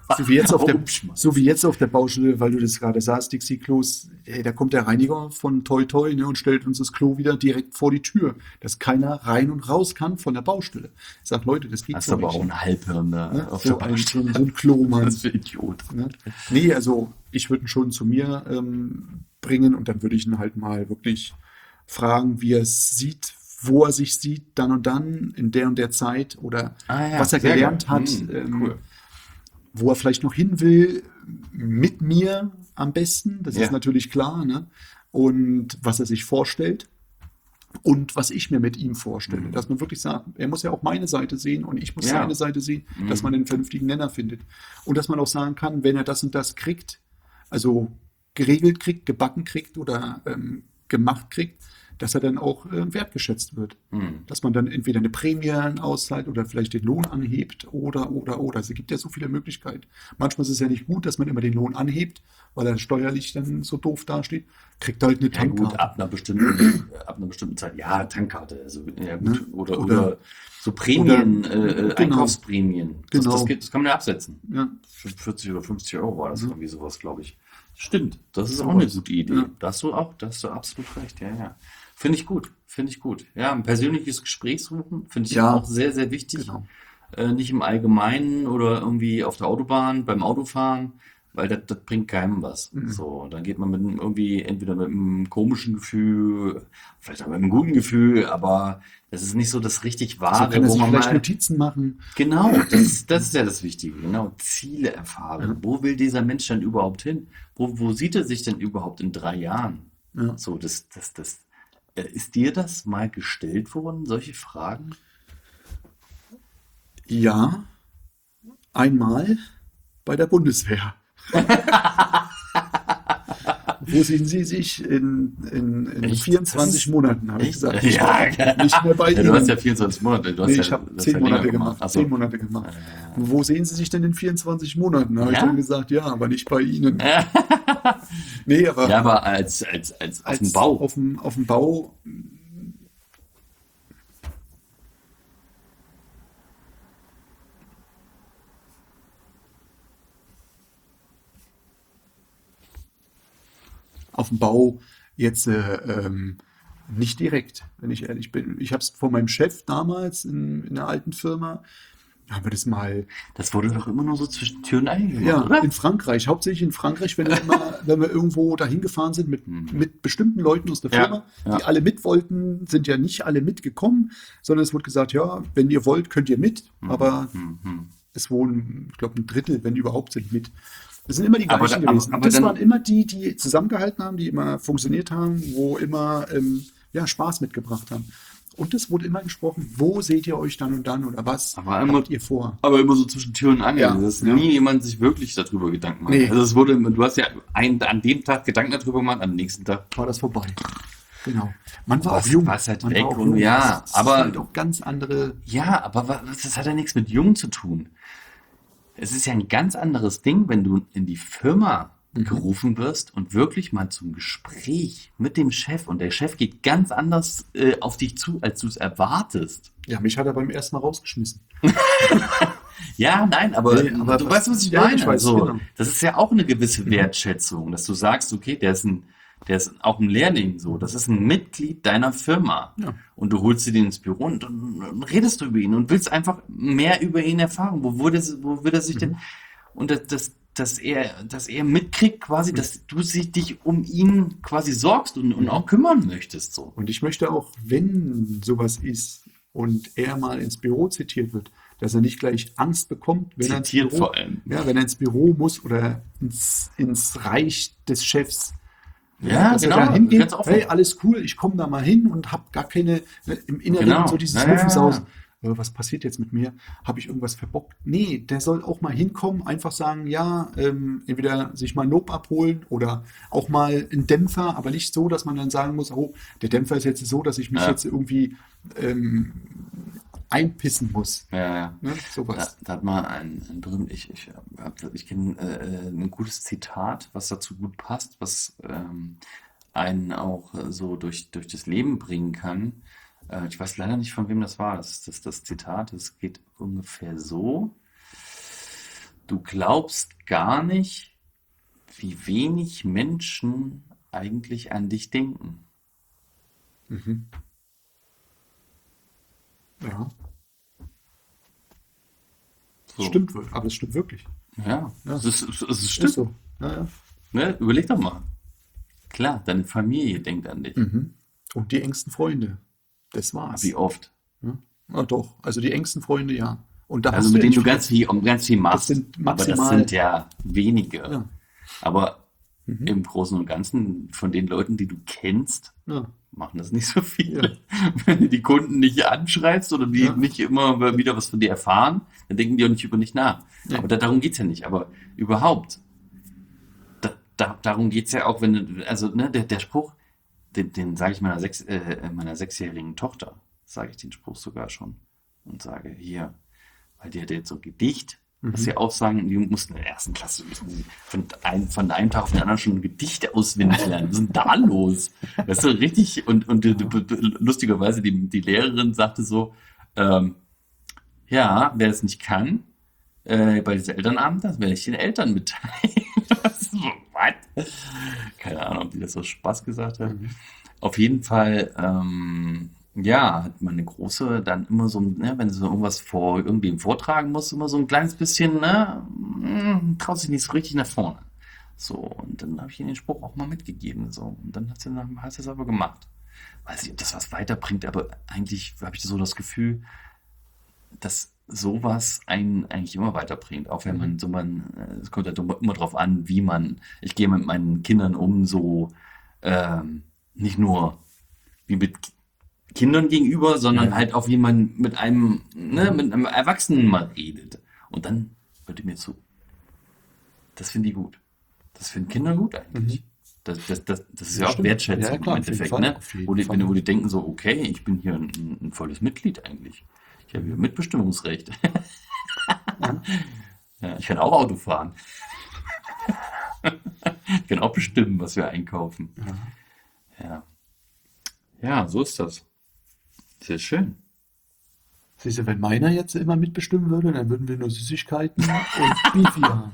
So wie jetzt auf der, Umschmeißen. so wie jetzt auf der Baustelle, weil du das gerade sagst, Dixie-Klos, ey, da kommt der Reiniger von Toi Toi, ne, und stellt uns das Klo wieder direkt vor die Tür, dass keiner rein und raus kann von der Baustelle. Ich sag, Leute, das geht Das ist so aber nicht. auch ein Halbhirn Ne? auf der So Baustelle. ein Klomann. Das ist ein Idiot. Ne? Nee, also ich würde ihn schon zu mir bringen und dann würde ich ihn halt mal wirklich fragen, wie er es sieht, wo er sich sieht, dann und dann, in der und der Zeit oder Ah ja, was er sehr gelernt geil. hat, Cool. wo er vielleicht noch hin will, mit mir am besten, das Ja. ist natürlich klar, ne? Und was er sich vorstellt und was ich mir mit ihm vorstelle. Dass man wirklich sagt, er muss ja auch meine Seite sehen und ich muss Ja. seine Seite sehen, dass man einen vernünftigen Nenner findet. Und dass man auch sagen kann, wenn er das und das kriegt, also geregelt kriegt, gebacken kriegt oder gemacht kriegt, dass er dann auch wertgeschätzt wird. Dass man dann entweder eine Prämie auszahlt oder vielleicht den Lohn anhebt oder. Also es gibt ja so viele Möglichkeiten. Manchmal ist es ja nicht gut, dass man immer den Lohn anhebt, weil er steuerlich dann so doof dasteht. Kriegt halt eine Ja gut, Tankkarte. ab einer bestimmten Zeit, ja, Tankkarte, also ja gut, Ne? oder Oder- so Prämien, genau. Einkaufsprämien, Genau. das kann man ja absetzen. Ja. Für 40 oder 50 Euro war das irgendwie sowas, glaube ich. Stimmt, das ist So auch eine was. gute Idee. Ja. Da hast du absolut recht, ja. Finde ich gut. Ja, ein persönliches Gespräch suchen, finde ich Ja. auch sehr, sehr wichtig. Genau. Nicht im Allgemeinen oder irgendwie auf der Autobahn, beim Autofahren, weil das bringt keinem was. So, dann geht man entweder mit einem komischen Gefühl, vielleicht auch mit einem guten Gefühl, aber das ist nicht so das richtig So Wahre, kann er wo sich man vielleicht mal, Notizen machen. genau, das ist ja das Wichtige, genau, Ziele erfahren. Wo will dieser Mensch denn überhaupt hin? Wo sieht er sich denn überhaupt in 3 Jahren? Ja. So, ist dir das mal gestellt worden, solche Fragen? Ja, einmal bei der Bundeswehr. Wo sehen Sie sich in Echt? 24 Das ist- Monaten, habe ich Echt? gesagt. Ich Ja, war nicht mehr bei Ja, du Ihnen. hast ja 24 Monate. Du hast Nee, ja, ich habe das 10 ja länger Monate gemacht. Ach so. 10 Monate gemacht. Wo sehen Sie sich denn in 24 Monaten? Da habe ich Ja? dann gesagt, ja, aber nicht bei Ihnen. Nee, aber Ja, aber als auf dem Bau. Auf dem Bau. Auf dem Bau jetzt nicht direkt, wenn ich ehrlich bin. Ich habe es von meinem Chef damals in der alten Firma, haben wir das mal, Das wurde doch immer nur so zwischen Tür und Angel gemacht, ja, oder? in Frankreich, hauptsächlich in Frankreich, wenn wir irgendwo dahin gefahren sind mit bestimmten Leuten aus der Ja, Firma, ja. die alle mit wollten, sind ja nicht alle mitgekommen, sondern es wurde gesagt, ja, wenn ihr wollt, könnt ihr mit, aber es wohnen, ich glaube, ein Drittel, wenn überhaupt, sind mit. Das sind immer die Aber gleichen da- gewesen. aber Das dann- waren immer die zusammengehalten haben, die immer funktioniert haben, wo immer ja, Spaß mitgebracht haben. Und es wurde immer gesprochen, wo seht ihr euch dann und dann oder was Aber immer- habt ihr vor? Aber immer so zwischen Tür und Angel. Ja, Dass ja. nie jemand sich wirklich darüber Gedanken macht. Nee. Also du hast ja an dem Tag Gedanken darüber gemacht, am nächsten Tag. War das vorbei. Genau. Man war Was- auch jung. was halt Man weg war auch und jung. ja, Das aber- sind halt auch ganz andere. Ja, aber das hat ja nichts mit jung zu tun. Es ist ja ein ganz anderes Ding, wenn du in die Firma gerufen wirst und wirklich mal zum Gespräch mit dem Chef und der Chef geht ganz anders auf dich zu, als du es erwartest. Ja, mich hat er beim ersten Mal rausgeschmissen. Ja, nein, aber, Nee, aber du was- weißt, was ich ja, meine. ich weiß, Also, genau. das ist ja auch eine gewisse Wertschätzung, dass du sagst, okay, der ist auch ein Lehrling, so, das ist ein Mitglied deiner Firma. Ja. Und du holst dir den ins Büro und dann redest du über ihn und willst einfach mehr über ihn erfahren. Wo wird er sich denn, und dass er mitkriegt quasi, dass du dich um ihn quasi sorgst und auch kümmern möchtest, so. Und ich möchte auch, wenn sowas ist und er mal ins Büro zitiert wird, dass er nicht gleich Angst bekommt, wenn er ins Zitiert Büro, vor allem. ja, wenn er ins Büro muss oder ins Reich des Chefs. Ja, dass genau, er da hingeht, ganz offen. hey, alles cool, ich komme da mal hin und habe gar keine, im Inneren Genau. so dieses Ja, ja, Muffensausen. Was passiert jetzt mit mir? Habe ich irgendwas verbockt? Nee, der soll auch mal hinkommen, einfach sagen, ja, entweder sich mal ein Lob abholen oder auch mal einen Dämpfer, aber nicht so, dass man dann sagen muss, oh, der Dämpfer ist jetzt so, dass ich mich Ja. jetzt irgendwie einpissen muss. Ja. Ne? Sowas. Da hat mal ein berühmt, ich kenne ein gutes Zitat, was dazu gut passt, was einen auch so durch das Leben bringen kann. Ich weiß leider nicht, von wem das war. Das Zitat. Es geht ungefähr so. du glaubst gar nicht, wie wenig Menschen eigentlich an dich denken. Mhm. Ja, So, stimmt, aber es stimmt wirklich. ja, Ja, es ist stimmt. so. Ja, ja. Ne? Überleg doch mal. Klar, deine Familie denkt an dich. Mhm. Und die engsten Freunde, das Wie war's. oft? Ja, ja doch, also die engsten Freunde, ja. Und da Also hast du mit ja denen nicht du viele. ganz viel Das machst. sind Aber das sind maximal, ja wenige. ja, Aber mhm. im Großen und Ganzen von den Leuten, die du kennst, Ja, machen das nicht so ja, viele. Wenn du die Kunden nicht anschreibst oder die ja, nicht immer wieder was von dir erfahren, dann denken die auch nicht über dich nach. nee. Aber darum geht's ja nicht. Aber überhaupt, darum geht's ja auch, wenn du, also ne, der Spruch, den sage ich meiner sechsjährigen Tochter, sage ich den Spruch sogar schon und sage hier, weil die hat jetzt so ein Gedicht, was sie Mhm. aussagen, die mussten in der ersten Klasse müssen die von einem Tag auf den anderen schon ein Gedicht auswendig lernen. Was ist denn da los? Weißt du, richtig, Ja, lustigerweise, die Lehrerin sagte so, ähm, ja, wer es nicht kann, bei diesem Elternabend, das werde ich den Eltern mitteilen. So, what? Keine Ahnung, ob die das aus Spaß gesagt hat. mhm. Auf jeden Fall, ja, hat meine Große dann immer so, ne, wenn sie so irgendwas vor irgendwem vortragen muss, immer so ein kleines bisschen, ne, traut sich nicht so richtig nach vorne. So, und dann habe ich ihr den Spruch auch mal mitgegeben, so. Und dann hat sie es aber gemacht. Weiß nicht, ob das was weiterbringt, aber eigentlich habe ich so das Gefühl, dass sowas einen eigentlich immer weiterbringt. Auch wenn Mhm. es kommt halt immer drauf an, ich gehe mit meinen Kindern um, so, nicht nur wie mit Kindern gegenüber, Ja, sondern ja. halt auch wie man mit Mhm. mit einem Erwachsenen mal redet. Und dann hört ihr mir zu. Das finde ich gut. Das finden Kinder gut eigentlich. Mhm. Das ist Ja, ja auch stimmt. Ja, ja, Wertschätzung im klar, auf jeden Endeffekt, Fall. ne? Auf jeden Wo Fall. die denken so, okay, ich bin hier ein volles Mitglied eigentlich. Ich habe hier Mhm. Mitbestimmungsrecht. Ja, Ja, ich kann auch Auto fahren. Ich kann auch bestimmen, was wir einkaufen. ja. Ja, ja, so ist das. Sehr schön. Siehst du, wenn meiner jetzt immer mitbestimmen würde, dann würden wir nur Süßigkeiten und Beefy haben.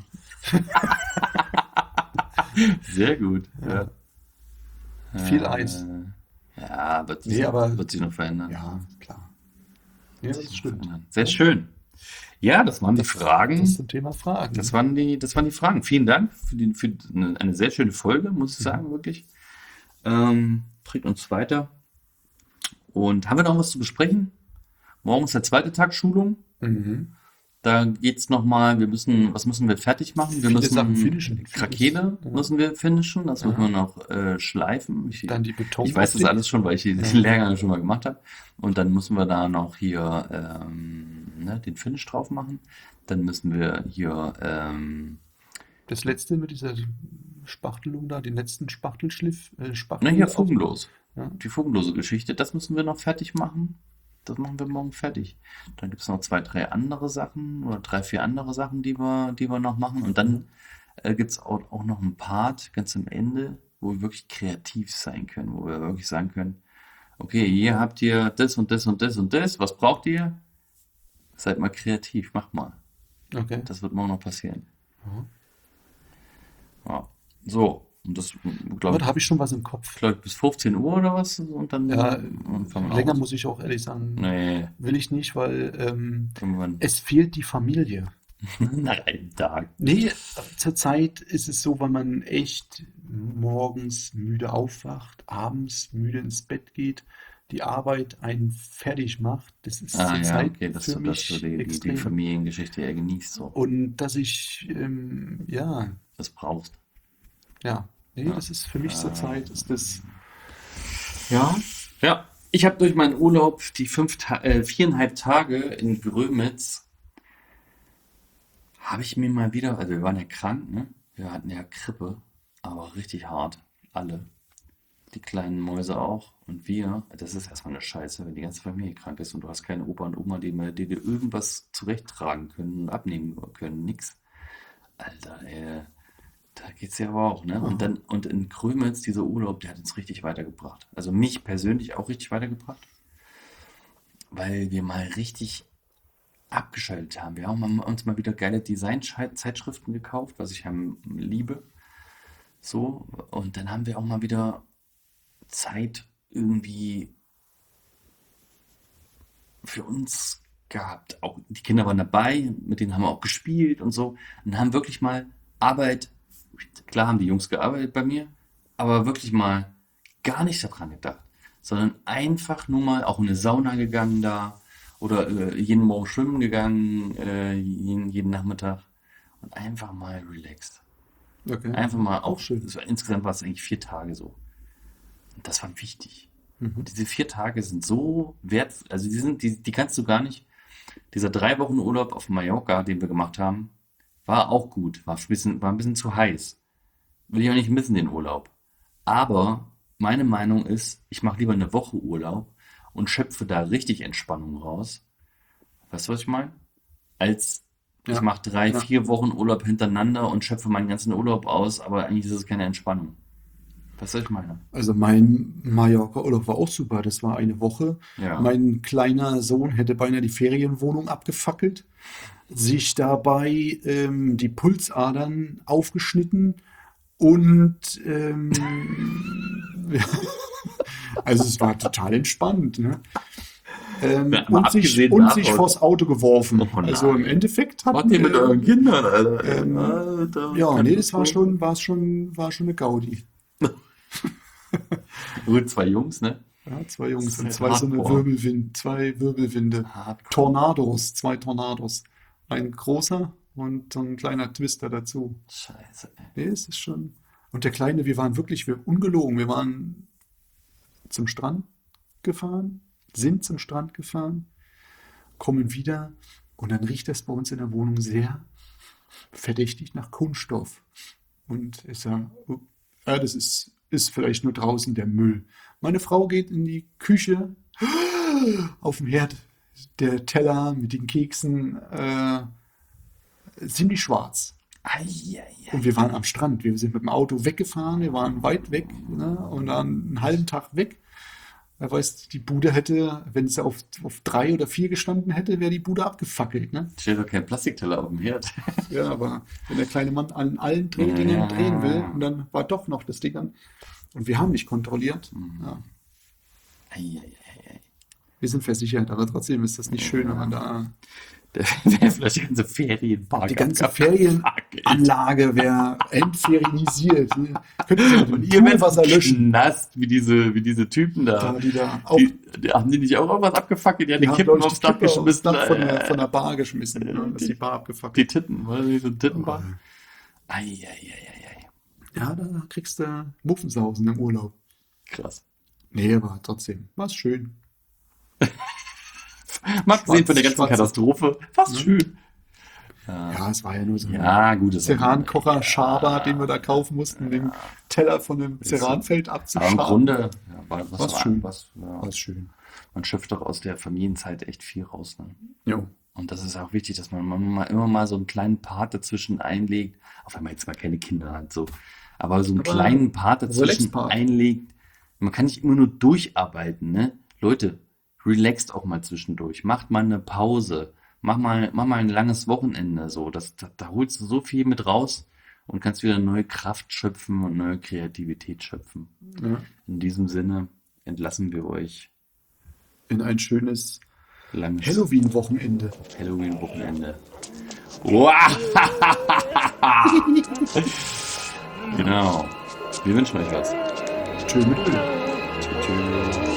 Sehr gut. Ja. Ja, viel Eis. Ja, Nee, aber wird sich noch verändern. ja, klar. Ja, Wird sich das noch stimmt. verändern. Sehr Ja, schön. Ja, das waren die das Fragen. zum Thema Fragen. Das Ne? waren die Fragen. Vielen Dank für eine sehr schöne Folge, muss ich Mhm. sagen, wirklich. Bringt uns weiter. Und haben wir noch was zu besprechen? Morgen ist der zweite Tag Schulung. Mhm. Da geht's nochmal, was müssen wir fertig machen? Wir Viele Sachen müssen finishen. Krakele Ja. müssen wir finishen, das müssen wir Ja. noch schleifen. Dann die Ich weiß das Betonoptik. alles schon, weil ich den Ja. Lehrgang schon mal gemacht habe. Und dann müssen wir da noch hier ne, den Finish drauf machen. Dann müssen wir hier, Das letzte mit dieser Spachtelung da, den letzten Spachtelschliff, na hier Spachtel. fugenlos. Ja. Die fugenlose Geschichte, das müssen wir noch fertig machen. Das machen wir morgen fertig. Dann gibt es noch 2, 3 andere Sachen oder 3, 4 andere Sachen, die wir noch machen. Und dann gibt es auch noch einen Part ganz am Ende, wo wir wirklich kreativ sein können, wo wir wirklich sagen können, okay, hier habt ihr das und das und das und das, was braucht ihr? Seid mal kreativ, macht mal. Okay. Das wird morgen noch passieren. Ja. Ja. So, und das Aber glaube da habe ich schon was im Kopf. ich bis 15 Uhr oder was und dann Ja, fangen wir länger aus. muss ich auch ehrlich sagen, Nee, will ich nicht, weil irgendwann es fehlt die Familie. nach einem Tag. Nee, zurzeit ist es so, wenn man echt morgens müde aufwacht, abends müde ins Bett geht, die Arbeit einen fertig macht. Das ist Ah ja, zurzeit okay, dass für du mich die extrem. Familiengeschichte eher genießt so. Und dass ich, ja, Das brauchst. ja, nee, Ja. das ist für mich zurzeit, ist das, ja, Ja, ich habe durch meinen Urlaub die 4,5 Tage in Grömitz, habe ich mir mal wieder, also wir waren ja krank, ne? Wir hatten ja Grippe, aber richtig hart. Alle. Die kleinen Mäuse auch. Und wir, das ist erstmal eine Scheiße, wenn die ganze Familie krank ist und du hast keine Opa und Oma, die dir irgendwas zurechttragen können und abnehmen können. Nix. Alter, ey, da geht's ja aber auch, ne? Und in Grömitz, dieser Urlaub, der hat uns richtig weitergebracht. Also mich persönlich auch richtig weitergebracht, weil wir mal richtig abgeschaltet haben. Wir haben uns mal wieder geile Design-Zeitschriften gekauft, was ich liebe. So, und dann haben wir auch mal wieder Zeit irgendwie für uns gehabt. Auch die Kinder waren dabei, mit denen haben wir auch gespielt und so. Und haben wirklich mal Arbeit, klar haben die Jungs gearbeitet bei mir, aber wirklich mal gar nicht daran gedacht, sondern einfach nur mal auch in eine Sauna gegangen da oder jeden Morgen schwimmen gegangen, jeden Nachmittag und einfach mal relaxed. Okay. Einfach mal Auch auch, schön. insgesamt war es eigentlich 4 Tage so. Und das war wichtig. Mhm. Und diese 4 Tage sind so wertvoll, also die kannst du gar nicht. Dieser 3 Wochen Urlaub auf Mallorca, den wir gemacht haben, war auch gut, war ein bisschen zu heiß. Will ich auch nicht missen, den Urlaub. Aber meine Meinung ist, ich mache lieber eine Woche Urlaub und schöpfe da richtig Entspannung raus. Weißt du, was ich meine? Als ich Ja, mache 3, ja. 4 Wochen Urlaub hintereinander und schöpfe meinen ganzen Urlaub aus, aber eigentlich ist es keine Entspannung. Weißt du, was ich meine? Also mein Mallorca-Urlaub war auch super. Das war eine Woche. Ja. Mein kleiner Sohn hätte beinahe die Ferienwohnung abgefackelt, sich dabei die Pulsadern aufgeschnitten und also es war total entspannt, ne? Ja, mal Und abgesehen sich davon. vors Auto geworfen. Oh nein. Also im Endeffekt Was hatten ihr mit wir, euren Kindern, Alter? ja, Kann nee, das das war wohl? war schon eine Gaudi. Gut, 2 Jungs, ne? Ja, zwei Jungs Das und ist halt zwei Hardcore. Zwei Wirbelwinde. Hardcore. Tornados, 2 Tornados. Ein großer und so ein kleiner Twister dazu. Scheiße, ey. Nee, es ist schon. Und der Kleine, ungelogen, wir waren zum Strand gefahren, sind zum Strand gefahren, kommen wieder und dann riecht das bei uns in der Wohnung sehr verdächtig nach Kunststoff. Und ich sage, oh, ja, das ist vielleicht nur draußen der Müll. Meine Frau geht in die Küche, auf dem Herd, der Teller mit den Keksen, ziemlich schwarz. Und wir waren am Strand. Wir sind mit dem Auto weggefahren. Wir waren weit weg, ne? Und dann einen halben Tag weg. Wer weiß, die Bude hätte, wenn es auf 3 oder 4 gestanden hätte, wäre die Bude abgefackelt, ne? Steht doch kein Plastikteller auf dem Herd. Ja, aber wenn der kleine Mann an allen Drehdingern drehen will, und dann war doch noch das Ding an. Und wir haben nicht kontrolliert. Ja, Eieiei. wir sind versichert, aber trotzdem ist das nicht schön, wenn man da Da wäre vielleicht die ganze Ferienpark die ganze abgefackelt. Ferienanlage wäre entferienisiert. Ne? Könnten Sie Und mit ihr dem werdet Poolwasser löschen. nass wie diese Typen da. Da, die da auch, Haben die nicht auch irgendwas abgefackelt? Die haben die haben, Kippen glaub ich, aufs die Dach Kippe aufs geschmissen. Dach von der Bar geschmissen. Ne? Dass die Bar Die abgefackelt. Titten, war das nicht so ein Tittenbar? Eieiei. Ja, da kriegst du Muffensausen im Urlaub. Krass. Nee, aber trotzdem, war es schön. Mal abgesehen von der ganzen Schwarz- Katastrophe, fast schön. Ja, es war ja nur so ein Ja, gut. das war- Cerankocher Schaber, den wir da kaufen mussten, den Teller von dem Ceranfeld Aber im abzuschaben. Grunde war Was schön. ja. War schön. Man schöpft doch aus der Familienzeit echt viel raus. Ne? Jo. Und das ist auch wichtig, dass man immer mal so einen kleinen Part dazwischen einlegt, auch wenn man jetzt mal keine Kinder hat, so. Aber so einen Aber kleinen Part dazwischen Relax-Part. einlegt. Man kann nicht immer nur durcharbeiten, ne? Leute, relaxt auch mal zwischendurch. Macht mal eine Pause. Mach mal ein langes Wochenende, so. Da holst du so viel mit raus und kannst wieder neue Kraft schöpfen und neue Kreativität schöpfen. Ja. In diesem Sinne entlassen wir euch In ein schönes langes Halloween-Wochenende. Halloween-Wochenende. Wow. Genau. Wir wünschen euch was. Tschö mit Öl. Tschüss.